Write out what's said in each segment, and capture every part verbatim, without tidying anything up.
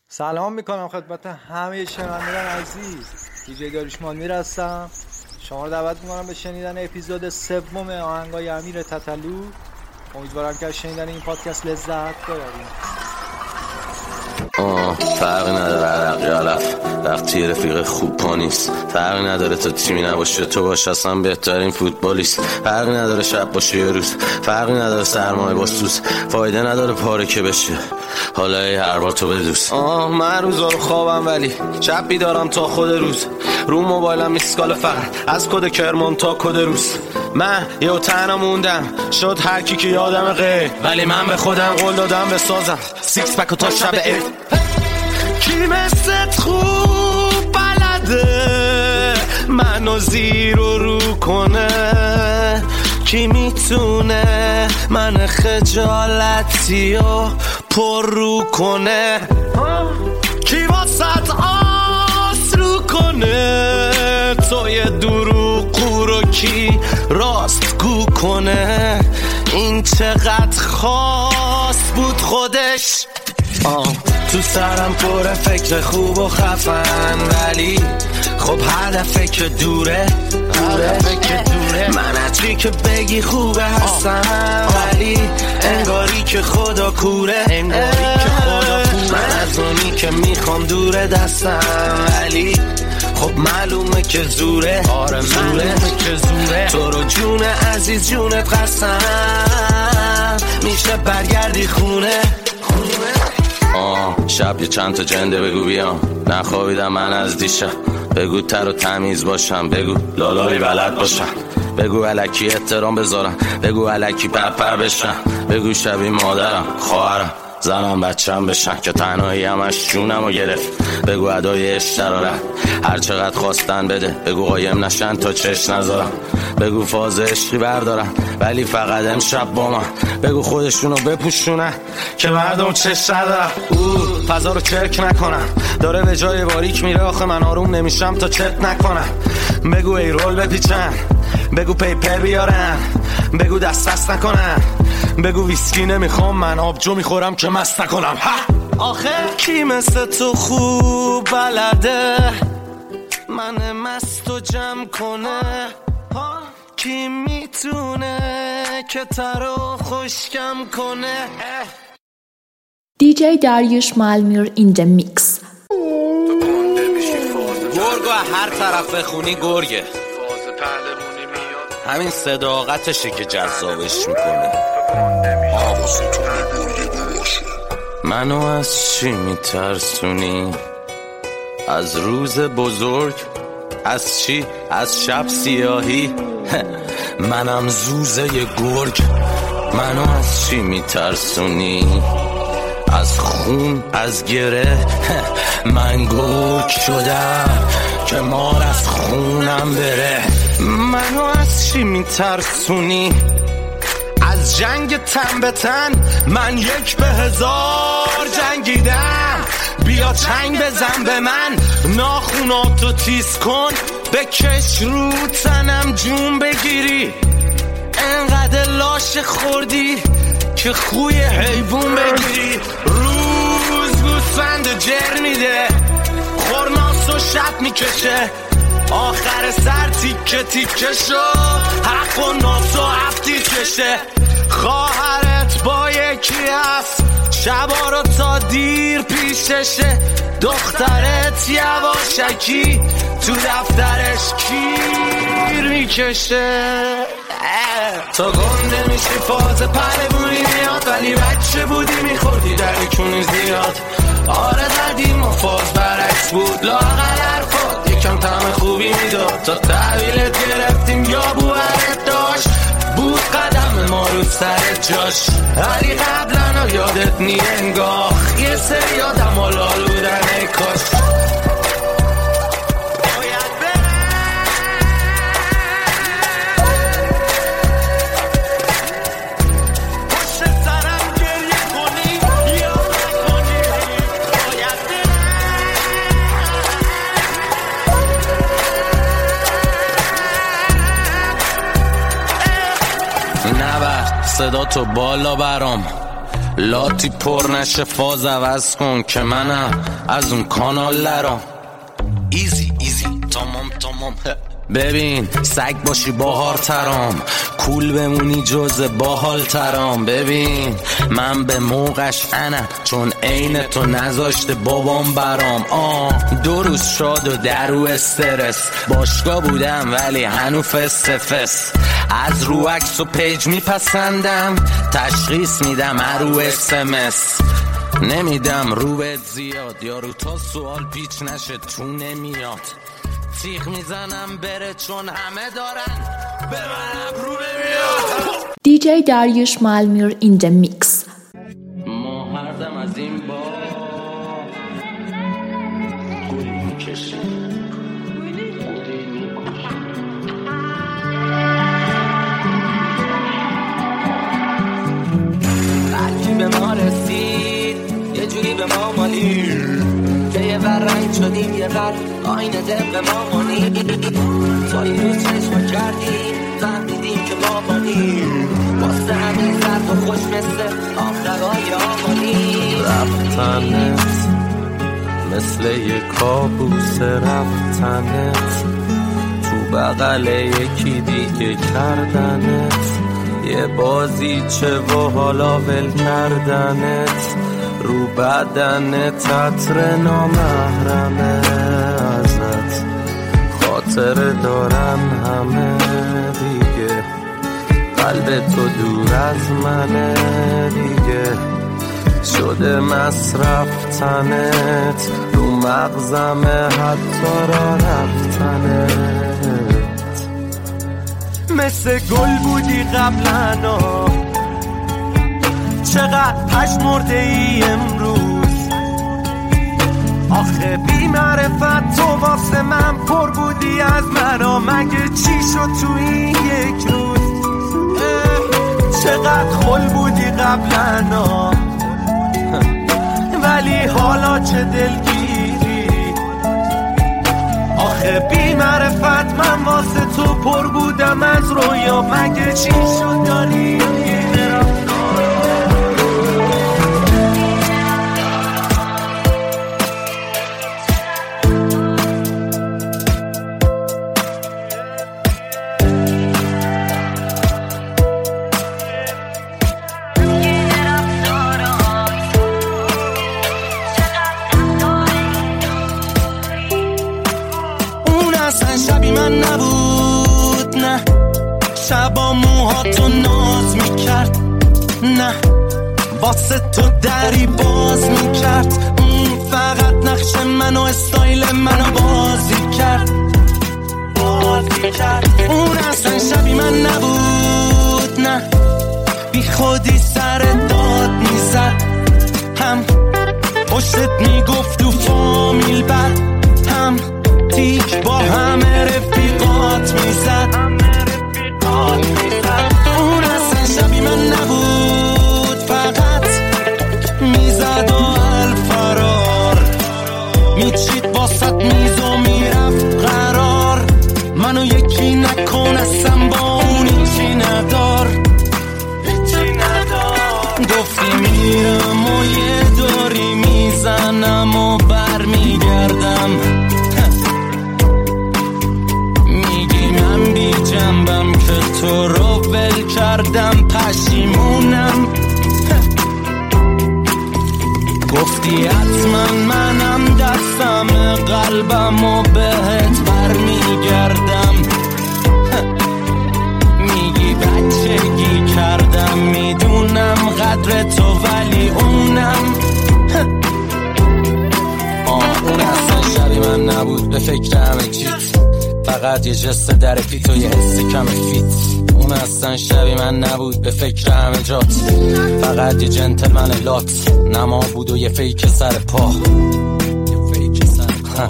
سلام میکنم خدمت همه شنوندگان عزیز. دیجی داریوش مانیر هستم. شما رو دعوت میکنم به شنیدن اپیزود سوم آهنگای امیر تتلو. امیدوارم که از شنیدن این پادکست لذت ببرید. آه فرقی نداره عرقی علف وقتی رفیق خوب پا نیست، فرقی نداره تا تیمی نباشه تو باش اصلا بهترین فوتبالیست، فرقی نداره شب باشه یه روز، فرقی نداره سرمایه با سوز، فایده نداره پاره که بشه حالا ای هر بار تو بدوس. آه من روزا رو خوابم ولی شب بیدارم تا خود روز، رو موبایلم میسکال فقط از کد کرمان تا کد روز. من یه تنها موندم شد هر کی که یادم غیر، ولی من به خودم قول دادم بسازم سیکس پک و تا شب عید. کی مثل خوب بلده منو زیر و رو کنه، کی میتونه من خجالتی و پر رو کنه، کی واسط آس رو کنه تو یه دروغ رو کی راست گو کنه. این چقدر خاص بود خودش. آه تو سرم پر فکر خوب و خفن، ولی خب هدفه که دوره هدفه که دوره من هرچی که بگی خوبه هستم، ولی انگاری که خدا کوره انگاری که خدا کوره. من از اونی که میخوام دوره دستم، ولی خب معلومه که زوره آره معلومه که زوره. تو رو جون عزیز جونت قسم میشه برگردی خونه خونه. آه شب یه چند تا جنده بگو بیام، نخوابیدم من از دیشب، بگو تر و تمیز باشم، بگو لالایی بلد باشم، بگو الکی احترام بذارم، بگو الکی پرپر بشم، بگو شبیه مادرم خواهرم زنم بچم بشن که تنهایی همش جونم رو گرفت، بگو ادای اشترارم هر چقدر خواستن بده، بگو قایم نشن تا چش نذارم، بگو فاز عشقی بردارم ولی فقط امشب با من، بگو خودشونو بپوشونن که مردم چش ندارم. اوه فضا رو چرک نکنم داره به جای باریک میره، آخه من آروم نمیشم تا چت نکنم، بگو ای رول بپیچن، بگو پیپر بیارن، بگو دست دست نکنن، بگو ویسکی نمیخوام من آبجو میخورم که مست نکنم. آخه کی مثل تو خوب بلده من مست و جمع کنه، کی میتونه که ترو خوشکم کنه. دیجی داریوش مالمیر in the mix. گرگو هر طرف بخونی گرگه، همین صداقتشه که جذابش میکنه. منو از چی میترسونی؟ از روز بزرگ؟ از چی؟ از شب سیاهی؟ منم زوزه ی گرگ. منو از چی میترسونی؟ از خون؟ از گره؟ من گرگ شدم که مار از خونم بره. منو از چی میترسونی؟ از جنگ تن به تن؟ من یک به هزار جنگیدم، بیا چنگ بزن به من، ناخوناتو تیز کن بکش رو تنم جون بگیری، انقدر لاش خوردی که خوی حیوون بگیری. روز گوسفند جر میده، خورناس و شب میکشه، آخر سر تیکه تیکه شو، حق و ناس و هفتی کشه. خواهرت با یکی هست شبا رو تا دیر پیششه، دخترت یواشکی تو دفترش کیر میکشه. تو گنده میشی فاز پربونی میاد، ولی بچه بودی میخوردی در کونی زیاد. آره دردیم و فاز برعکس بود، لاغل حرفات یکم طعم خوبی میداد، تا تحویلت گرفتیم یا بوهرت داشت بود قدم ما رو سر جاش، ولی قبلا یادت نی انگاه یه سری آدم ها لالودن ای کاش. صدا تو بالا برام، لاتی پر نشه فاز عوض کن که منم از اون کانال لرام. ایزی ایزی تمام تمام. ببین سگ باشی باهار ترام، کول بمونی جز باحال ترام. ببین من به موقعش انم چون عین تو نذاشته بابام برام. آه دو روز شاد و درو استرس، باشگاه بودم ولی هنو فس فس. از رو عکس و پیج میپسندم، تشخیص میدم ارو اسمس. نمیدم رو بهت زیاد، یارو تا سوال پیچ نشه تو نمیاد. تیغ میزنم بره چون همه دارن به من ابرو نمیاد. دی جی Dariush Malmur in the mix. ما هر دم از این با گل میکشیم. بلکی به ما رسید یه جوری به ما مالید که یه ور رنگ شدیم یه ور آینه دق ما مانید. تا این روز چشم کردیم فهمیدیم که ما مانید واسه همین زرد و خوش مثل آخرهای آمانی. رفتنت مثل یه کابوس، رفتنت تو بغل یکی دیگه کردنت. یه بازی چه و حالا ول کردنت رو بدنت عطر نامحرمه ازت. خاطر دارن همه دیگه، قلب تو دور از منه دیگه. شده مصرف تنت رو مغزمه حتی را رفتنت. مثل گل بودی قبلنا، چقدر پشمرده ای امروز. آخه بی معرفت تو واسه من پر بودی از منو، مگه چی شد تو این یک روز؟ چقدر خل بودی قبلنا ولی حالا چه دلگیری. آخه بی معرفت من واسه تو پر بودم از رویا، مگه چی شد داری؟ شبی من نبود، نه شبا موهاتو ناز میکرد، نه واسه تو دری باز میکرد. اون فقط نقش منو استایل منو بازی کرد بازی کرد. اون اصلا شبی من نبود، نه بی خودی سر داد میزد، هم پشتت میگفت تو فامیل بد، هم تیک با همه رفیقات میزد. اون اصلا شبی من نبود، فقط میزد و الفرار میچید واسط میز و میرفت قرار. منو یکی نکن اصلا با اون هیچی ندار، هیچی ندار. گفتی میرم و یه داری میزنم و بر میگردم، جنبم که تو رو ول کردم پشیمونم. گفتی حتما منم دستم قلبم و بهت بر میگردم. میگی بچگی کردم میدونم قدر تو ولی اونم آه اون اصلا شبی من نبود، به فکر همه چیز فقط یه جست در پیت و یه حس کم فیت. اون اصلا شبی من نبود، به فکر همه جات فقط یه جنتلمن لات. نما بود و یه فیک سر پا، یه فیک سر پا.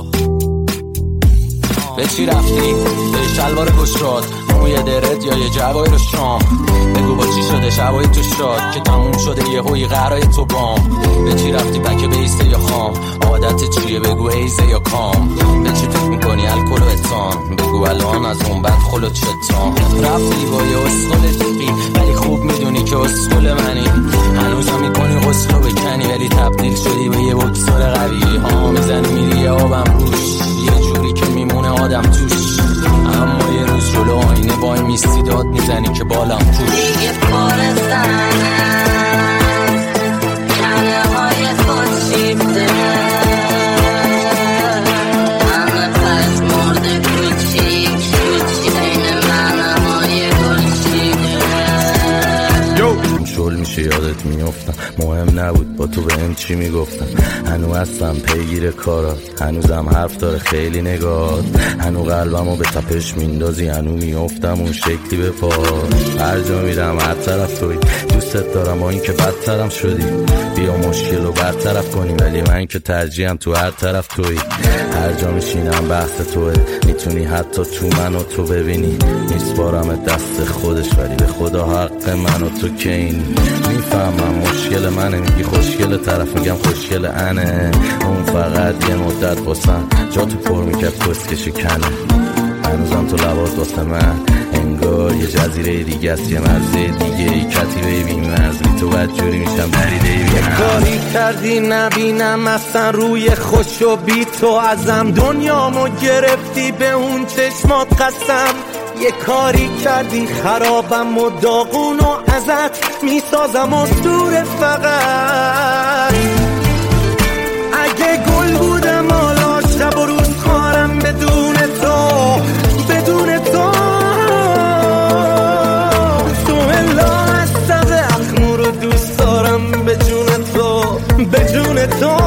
به چی رفتی؟ به شلوار گشاد، موی درد یا یه جوای رو شام. بگو با چی شده شبای تو شاد که تموم شده یه هوی قرای تو بام. به چی رفتی پک بیسته یا خام؟ عادت چیه بگو ایزه یا کام؟ به چی فکر میکنی میکنی الکل و اتان، بگو الان از اون بد خلو چتان. رفتی با یه اسخول دیگی ولی خوب میدونی که اسخول منی، هنوزا میکنی غسلو بکنی ولی تبدیل شدی به یه بکسور قوی. ها میزنی میری یه آبم روش، یه جوری که میمونه آدم توش، اما یه روز جلو آینه وای میستی داد میزنی که بالم توش. دیگه پاره زنه کنه های خود شیفته، همه پس مرده کوچیک کوچی بین منه های گلشیده. شل میشه یادت میافتم، مهم نبود با تو به هم چی میگفتم. هنو هستم پیگیر کارات، هنوزم حرف داره خیلی نگات، هنو قلبمو به تپش میندازی، هنو میافتم اون شکلی به پا. هر جا میرم هر طرف توی، دوستت دارم با این که بدترم شدی، بیا مشکل رو برطرف کنیم ولی من که ترجیحم تو هر طرف توی. هر جا میشینم بحث توه، میتونی حتی تو منو تو ببینی، میسپارم دست خودش ولی به خدا حق منو تو که اینی. میفهمم مشکل منه، میگی خوشگل، طرف میگم خوشگل انه، اون فقط یه مدت باسم جا تو پر میکرد کسکشی کنه. هنوزم تو لبات واسه من انگار یه جزیره دیگه است، یه مرزه دیگه ای کتیبه بی مرز، بی تو بدجوری میشم دریده ای بی هم. کاری کردی نبینم اصلا روی خوش و بی تو ازم، دنیامو گرفتی به اون چشمات قسم. یه کاری کردی خرابم و داغون و ازت میسازم و دور فقط. اگه گل بودم حالا شب و روز کارم بدون تو، بدون تو تو الا هستم اخمو رو دوست دارم به جون تو، به جون تو.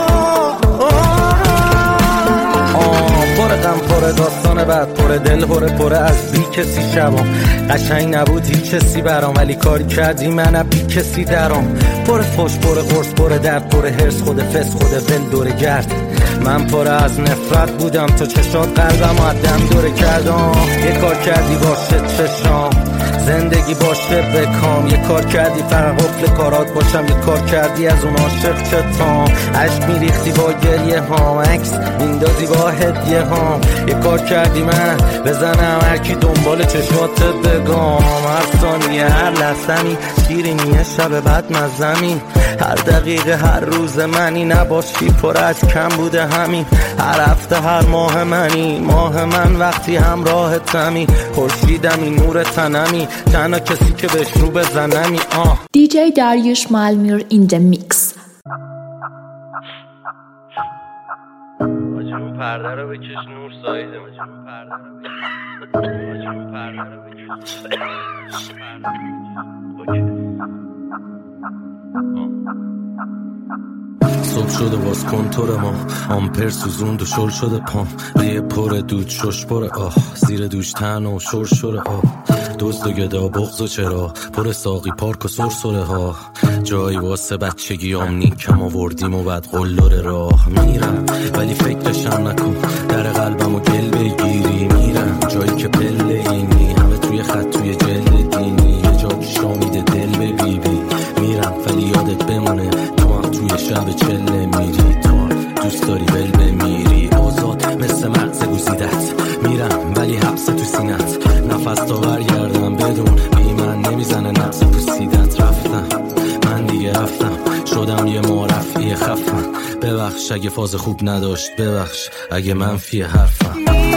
پر غم پر داستان بعد پر دل پر پر از بی کسی شبام، قشنگ نبود هیچ کسی برام ولی کاری کردی من بی کسی درام. پر فوش پر قرص پر درد پر هرس، خود فس خود ول دور گرد. من پر از نفرت بودم تو چشات قلبم و دم دوره کردم. یه کار کردی باشه چشام زندگی باشه بکام، یه کار کردی فقط قفل کارات باشم، یه کار کردی از اون عاشق چتام. عشق میریختی با گریه هام، عکس میندازی با هدیه هام. یه کار کردی من بزنم هرکی دنبال چشمات بگام. هر ثانیه هر لحظه‌می شیرینیه شب بعد مزمی، هر دقیقه هر روز منی نباشی پر از کم بوده همین. هر هفته هر ماه منی، ماه من وقتی همراهتمی، خورشیدمی نور تنمی، تنها کسی که بهش رو بزنمی. آه دی جی Dariush Malmur in the mix. آجمون پرده رو بکش نور سایده، آجمون پرده رو بکش، آجمون پرده رو بکش. صبح شده باز کنتور ما، آمپر سوزوند و شل شده پام، ریه پر دود شش پر آه، زیر دوش تن و شور شوره آه، دوست و گدا بغض و چرا پر ساقی پارک و سرسره ها. جایی واسه بچگی آمنی کم آوردیم و بعد قلدر راه میرم ولی فکرشم نکن، در قلبم و گل بگیری میرم جایی که پله اینی، همه توی خط توی جلد دینی، یه جا شامیده دل به بی بی میرم ولی یادت بمونه تو هم توی شب چله میری، تو هم دوست داری ول بمیری آزاد مثل مغز گوزیدت، میرم ولی حبس تو سینت، نفس تا برگردم بدون بی من نمیزنه نفس پوسیدت. رفتم من دیگه رفتم شدم یه معرفی خفم، ببخش اگه فاز خوب نداشت، ببخش اگه منفی حرفم.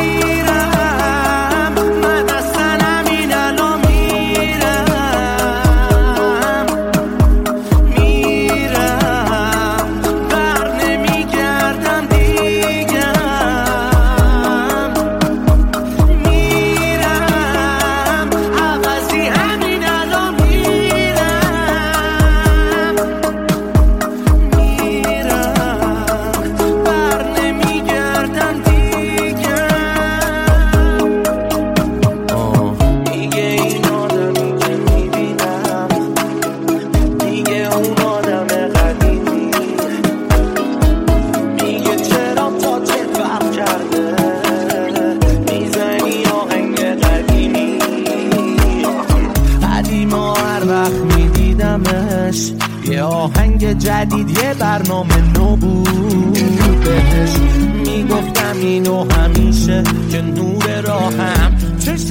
یه آهنگ جدید یه برنامه نو بود بهش، میگفتم اینو همیشه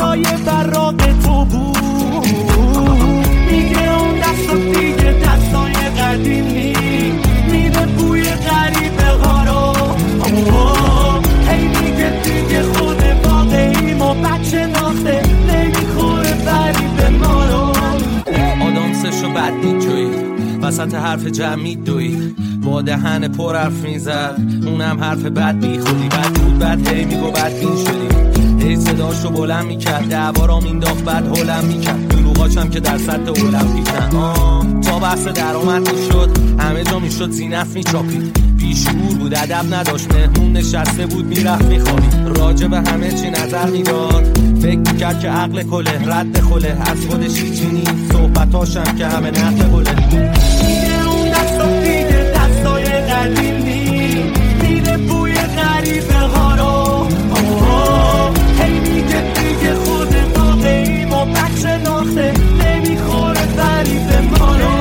چای براق تو بود. میگه اون دست دیگه دستای قدیمی، میده بوی غریبه ها رو. هی میگه دیگه خود واقعیم و بچه ناخته نمیخوره فریب ما رو. آدم سشو بد میجوی وسط حرف جمعی دوی، با دهن پر حرف میزد اونم حرف بد بی خودی. بد بود بد هی میگو بد بین شدی، هی صداشو بلند میکرد دعوارا مینداخت بد هولم میکرد. دروغاشم که در سطح المپیکن. تا بحث درآمد میشد همه جا میشد زینف میچاپید. بیشعور بود ادب نداشت مهمون نشسته بود میرفت میخوابید. راجع به همه چی نظر میداد فکر میکرد که عقل کله رد خله. از خودش هیچی نیست صحبتاشم که همه نقل بله. میگه اون دستا دیگه دستای قدیمی، میده بوی غریبه ها رو. هی میگه دیگه خود واقعیم و بچه ناخته نمیخوره فریب ما رو.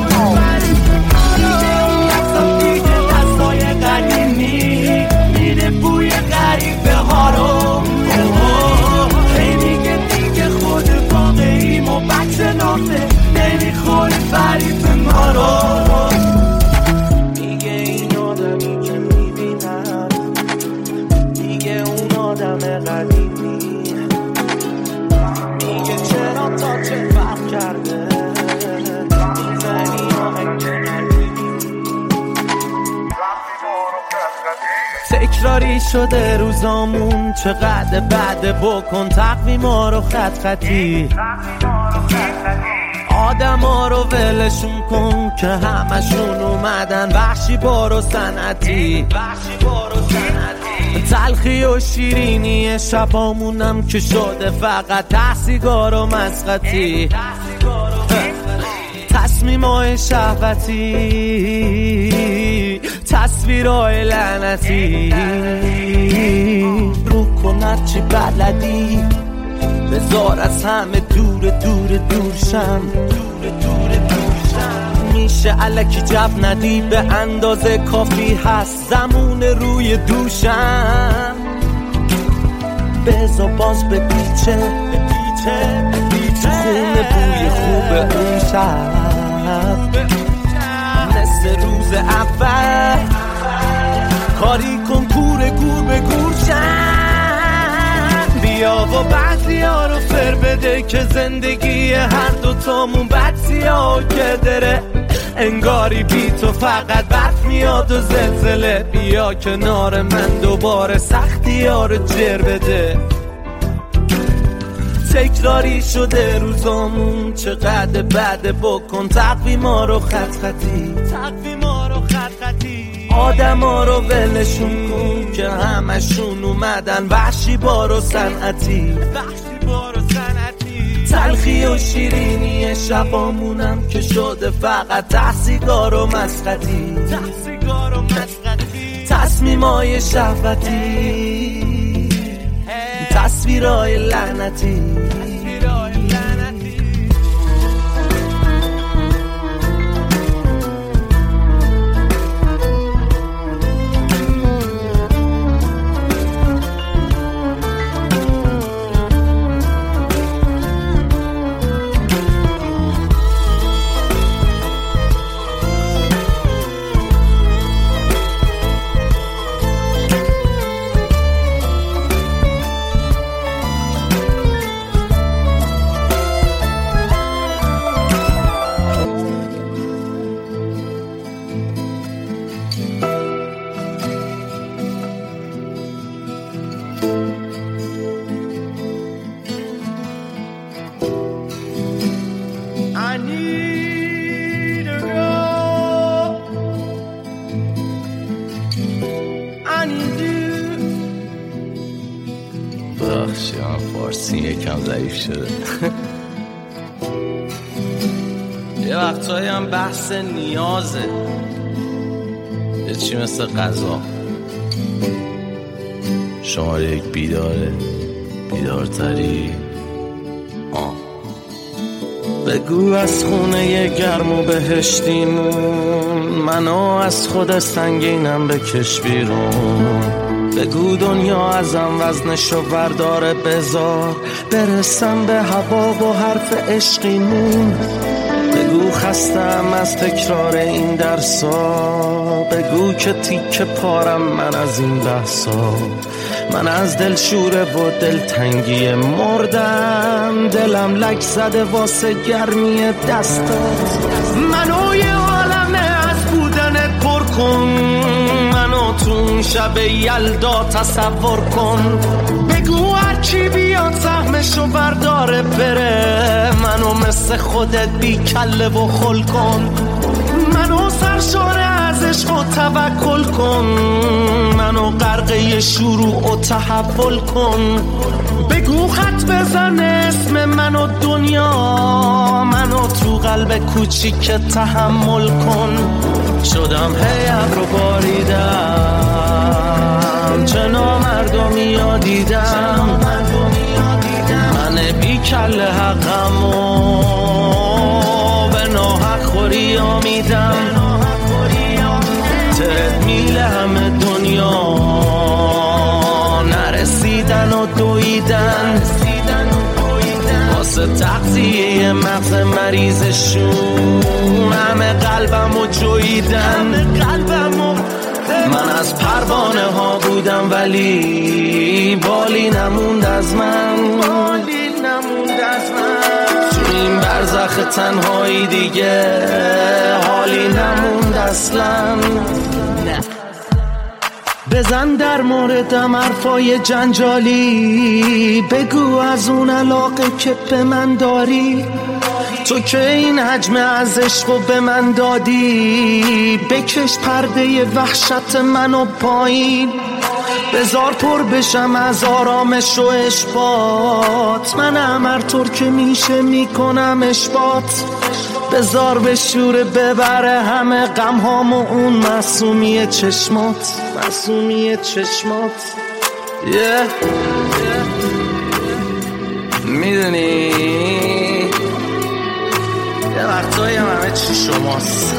میگه اون دستا دیگه دستای قدیمی، میده بوی غریبه ها رو. هی میگه دیگه خود واقعیم و بچه ناخته نمیخوره فریب ما رو. میگه این آدمی که میبینم، میگه اون آدم قدیمی، میگه چرا تا چه فرق کرده میزنی آهنگ تکراری شده روزامون. چقدر بعد بکن تقویما رو خط خطی، آدم ها رو ولشون کن که همشون اومدن وحشی بارو سنتی. تلخی و شیرینی شبامونم که شده فقط تحصیگار و مسخطی. تصمیمای شهوتی، تصویرهای لعنتی. رو کند چی بلدی بذار از همه دور دور دورشم. میشه الکی جب ندی به اندازه کافی هست زمون روی دوشم. بذار باز به پیچه خونه بوی خوب اون شب. مثل روز اول کاری کن گور گور به گور شن. بیا و بعضی ها رو فر بده که زندگی هر دوتامون بدسیا که داره. انگاری بی تو فقط برف میاد و زلزله. بیا کنار من دوباره سختی ها رو جر بده. تکراری شده روزامون چقدر بعد بکن تقویما رو خط خطی. آدم ها رو ولشون کن که همشون اومدن وحشی بارو سنعتی. تلخی و شیرینی شبامونم که شده فقط تحصیگار و مسخطی. تصمیمای شهوتی، تصویرهای لعنتی. بخشیان فارسی یکم ضعیف شده. یه وقتایی هم بحث نیازه، یه چی مثل غذا. شماره یک بیداره، بیدارتری. آه بگو از خونه گرم و بهشتیمون، منو از خود سنگینم بکش بیرون. بگو دنیا ازم وزنشو برداره، بذار برسم به هوا با حرف عشقیمون. بگو خستم از تکرار این درسا، بگو که تیک پارم من از این بحثا. من از دل شوره و دلتنگی مردم، دلم لک زده واسه گرمی دستات. منو یه عالمه از بودنت پر کن، منو تو اون شب یلدا تصور کن. بگو هرچی بیاد سهمشو برداره بره، منو مثل خودت بی کله و خل کن. منو سرشاره از عشق و توکل کن، منو غرقه شروع و تحول کن. بگو خط بزن اسم منو دنیا، منو تو قلب کوچیک تحمل کن. شدم هی رو باریدم، چه نامردمی یادیدم، من بی کل حقمو به ناحق خوری آمیدم. ترد میل همه دنیا نرسیدن و دویدن، واسه تغذیه مغز مریضشون همه قلبم و جویدن. من از پروانه ها بودم ولی بالی نموند از من، تو این برزخ تنهایی دیگه حالی نموند اصلا. بزن در موردم حرفای جنجالی، بگو از اون علاقه که به من داری، تو که این حجم از عشقو به من دادی. بکش پرده وحشت منو پایین، بذار پر بشم از آرامش و اشباط. منم هر طور که میشه میکنم اشباط، بذار به شوره ببره همه غم هامو اون معصومی چشمات، معصومی چشمات. yeah. yeah. میدونی یه وقتایی هم همه چی شماست.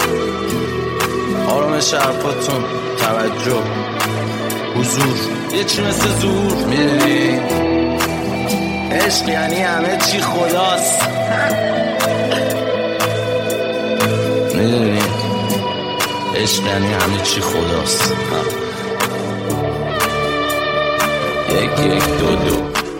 آرامش حرفاتون، توجه، حضور، یه چی مثل زور. میدونی عشق یعنی همه چی خداست. میدونی عشق یعنی همه چی خداست. یک یک دو دو.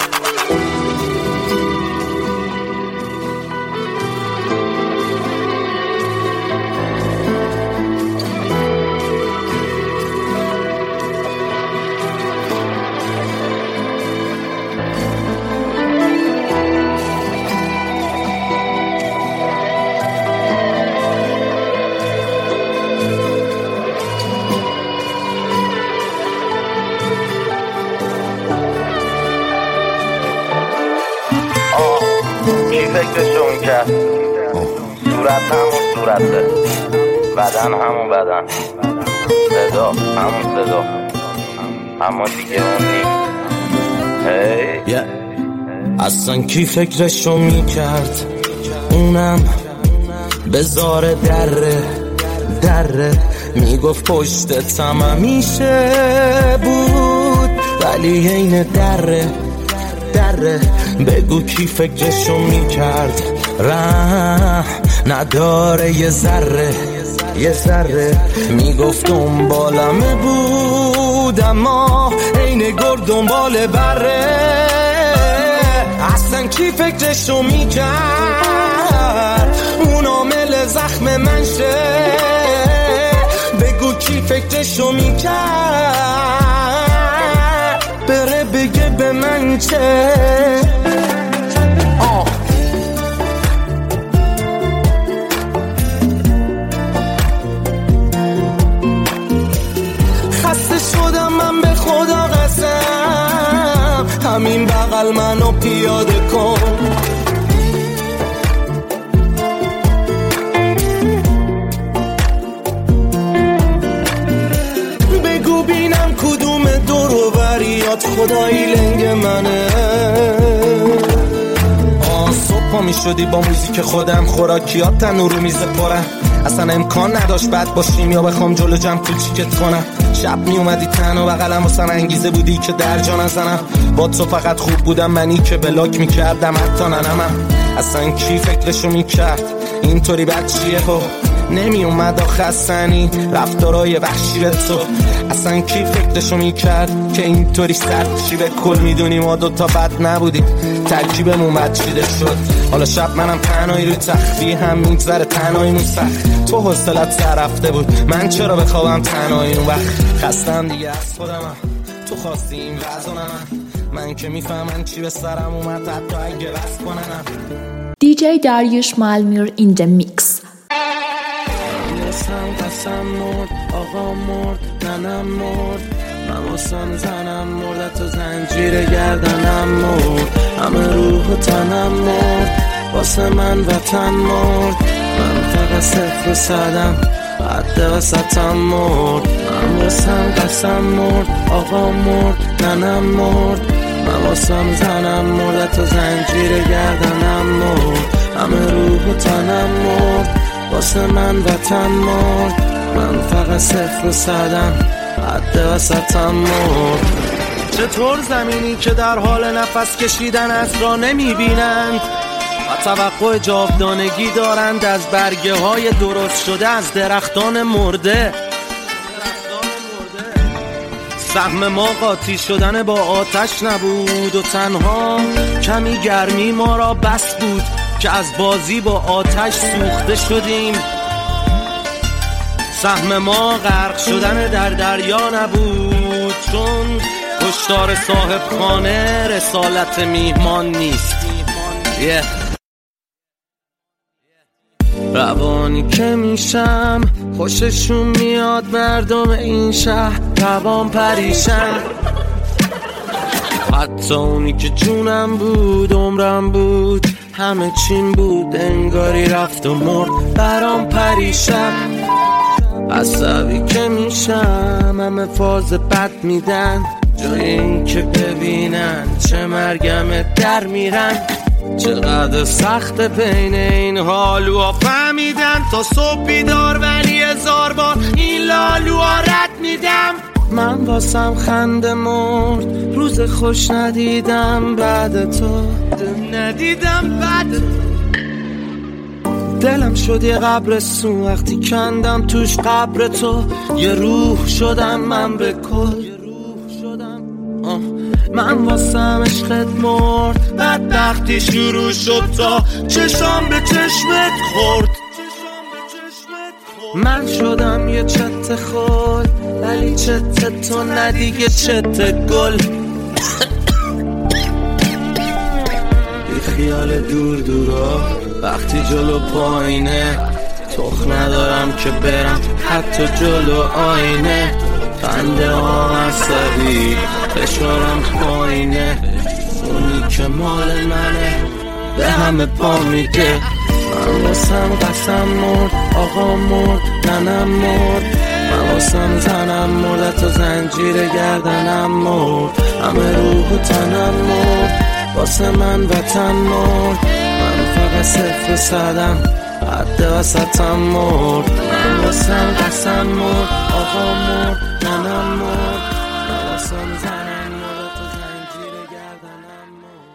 فکرشو میکرد، صورت همون صورته، بدن همون بدن، صدا همون صدا، اما دیگه اون نیست. هی yeah. اصلا کی فکرشو میکرد اونم بذاره دره دره، میگفت پشتتم همیشه بود ولی این دره دره. بگو کی فکرشو میکرد ره نداره یه ذره یه ذره. میگفت دنبالمه بود اما این گرد دنبال بره. اصلا کی فکرشو میکرد اون عامل زخم من شه. بگو کی فکرشو میکرد بره بگه به من چه. آه. خسته شدم من به خدا قسم، همین بغل منو پیاده کن. بگو بینم کدوم دور و بریات خدایی لنگ منه. آه صبح پا می شدی با موزیک خودم، خوراکیات تنور رو میز پرن، اصلا امکان نداشت بد باشیم یا بخوام جلو جمع کوچیکت کنم. شب می اومدی تنها بغلم واسه انگیزه بودی که در جا نزنم. با تو فقط خوب بودم، منی که بلاک میکردم حتی ننمم. اصلا کی فکرشو میکرد اینطوری بچیه ها نمی اومد آخه حسنی رفتارای وحشی به تو. اصلا کی فکرشو میکرد که اینطوری سرد چی به کل میدونی ما دوتا بد نبودیم، ترکیبمون بد چیده شد. حالا شب منم تنهایی رو تختی هم میگذره تنهاییمون سخت. تو حوصلت سر رفته بود، من چرا بخوابم تنهایی اون وقت. خستم دیگه از خودمم، تو خواستی این وزنم، من که میفهمم چی به سرم اومد حتی اگه بس کننم. دی جی Dariush Malmur in the mix. قسم قسم مرد آقا مرد ننم مرد، من واسم زنم مرد تو زنجیر گردنم مرد، همه روح و تنم مرد واسه من وطن مرد. من فقط صفر و صدم حد وسطم مرد. من واسم قسم مرد آقا مرد ننم مرد، من واسم زنم مرد تو زنجیر گردنم مرد، همه روح و تنم مرد واسه من وطن مرد. من فقط صفر و صدم حد وسطم مرد. چطور زمینی که در حال نفس کشیدن از را نمیبینند و توقع جاودانگی دارند از برگه های درست شده از درختان مرده. سهم ما قاطی شدن با آتش نبود و تنها کمی گرمی ما را بس بود که از بازی با آتش سوخته شدیم. سهم ما غرق شدن در دریا نبود، چون کشتار صاحب خانه رسالت میهمان نیست. yeah. روانی که میشم خوششون میاد مردم این شهر روان پریشن، حتی اونی که جونم بود عمرم بود همه چیم بود انگاری رفت و مرد برام پریشن. عصبی که میشم همه فاز بد میدن، جای این که ببینن چه مرگم در میرن. چقدر سخت بین این حالوها فهمیدن، تا صبح بیدار ولی هزار بار این لالوها رد میدم. من واسم خنده مرد، روز خوش ندیدم بعد تو، ندیدم بعد دلم شد یه قبرستون وقتی کندم توش قبر تو. یه روح شدم من به کل، من واسم عشقت مرد، بدبختی شروع شد تا چشام به چشمت خورد. من شدم یه چت خل ولی چت تو ندیگه چت گل. بی خیال دور دورا وقتی جلو پایینه، تخ ندارم که برم حتی جلو آینه. خنده ها عصبی فشارم پایینه، اونی که مال منه به همه پا میده. من واسم قسم مرد آقا مرد ننم مرد، من واسم زنم مرد تو زنجیر گردنم مرد، همه روح و تنم مرد واسه من وطن مرد. من فقط صفر و صدم حد وسطم مرد. من واسم قسم مرد آقا مرد ننم مرد، من واسم زنم